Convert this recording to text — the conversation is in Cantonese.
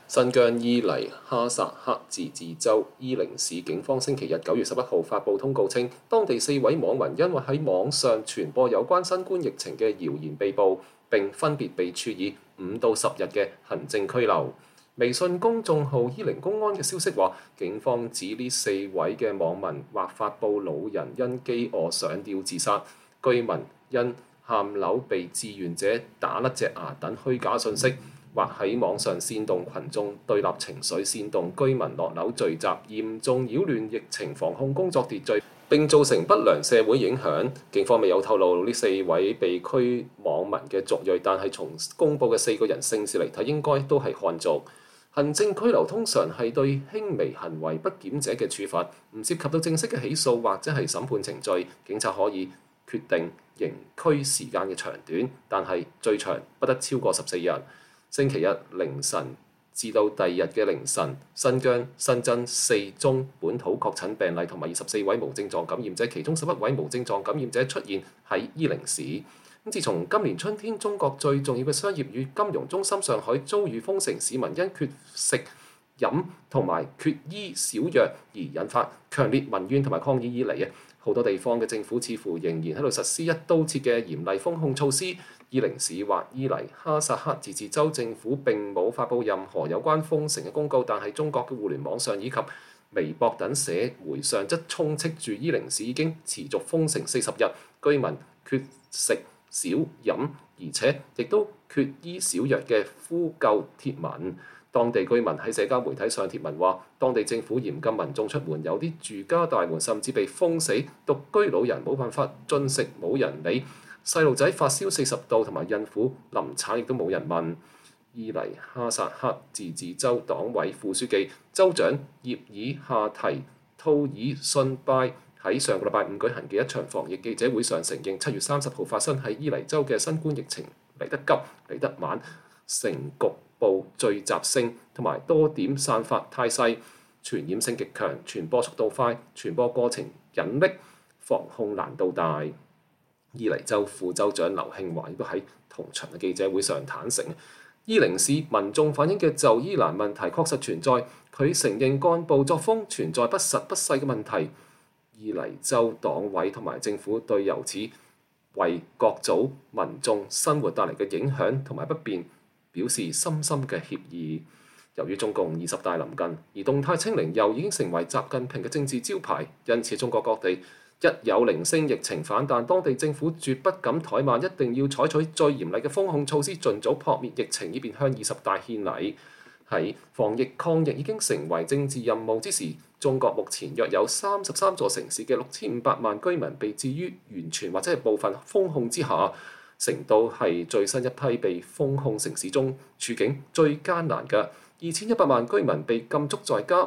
新疆伊犁哈薩克自治州伊寧市警方星期日9月11號發布通告稱，當地4位網民因為喺網上傳播有關新冠疫情嘅謠言被捕，並分別被處以5到10日嘅行政拘留。微信公眾號伊寧公安嘅消息話，警方指呢4位嘅網民或發布老人因飢餓上吊自殺、居民因喊樓被志願者打甩隻牙等虛假信息，或喺網上煽動群眾對立情緒、煽動居民落樓聚集，嚴重擾亂疫情防控工作秩序，並造成不良社會影響。警方未有透露呢4位被拘網民嘅族裔，但係從公佈嘅4個人姓氏嚟睇，應該都係漢族。行政拘留通常係對輕微行為不檢者嘅處罰，唔涉及到正式嘅起訴或者係審判程序。警察可以決定刑拘時間嘅長短，但係最長不得超過14日。星期日凌晨至到第二日嘅凌晨，新疆新增4宗本土確診病例同埋24位無症狀感染者，其中11位無症狀感染者出現喺伊寧市。自從今年春天，中國最重要嘅商業與金融中心上海遭遇封城，市民因缺食飲同埋缺醫少藥而引發強烈民怨同埋抗議以嚟，好多地方嘅政府似乎仍然喺度實施一刀切嘅嚴厲封控措施。伊寧市或伊犁哈薩克自治州政府並冇發布任何有關封城嘅公告，但係中國嘅互聯網上以及微博等社媒上則充斥住伊寧市已經持續封城40日，居民缺食少飲，而且亦都缺醫少藥嘅呼救貼文。當地居民喺社交媒體上貼文話，當地政府嚴禁民眾出門，有啲住家大門甚至被封死，獨居老人冇辦法進食，冇人理。細路仔發燒40度，同埋孕婦臨產亦都冇人問。伊犁哈薩克自治州黨委副書記、州長葉爾夏提吐爾遜拜喺上個禮拜5舉行嘅一場防疫記者會上承認，7月30號發生喺伊犁州嘅新冠疫情嚟得急、嚟得晚，成局部聚集性同埋多點散發太細，傳染性極強，傳播速度快，傳播過程隱匿，防控難度大。伊犁州副州長劉慶華亦都喺同場嘅記者會上坦承，伊寧市民眾反映嘅就醫難問題確實存在，佢承認幹部作風存在不實不細嘅問題。伊犁州黨委同埋政府對由此為各組民眾生活帶嚟嘅影響同埋不便表示深深嘅歉意。由於中共20大臨近，而動態清零又已經成為習近平嘅政治招牌，因此中國各地一有零星疫情反彈，當地政府絕不敢怠慢，一定要採取最嚴厲嘅封控措施，盡早撲滅疫情，以便向20大獻禮。喺防疫抗疫已經成為政治任務之時，中國目前約有33座城市嘅6500萬居民被置於完全或者係部分封控之下。成都係最新一批被封控城市中處境最艱難嘅，2100萬居民被禁足在家。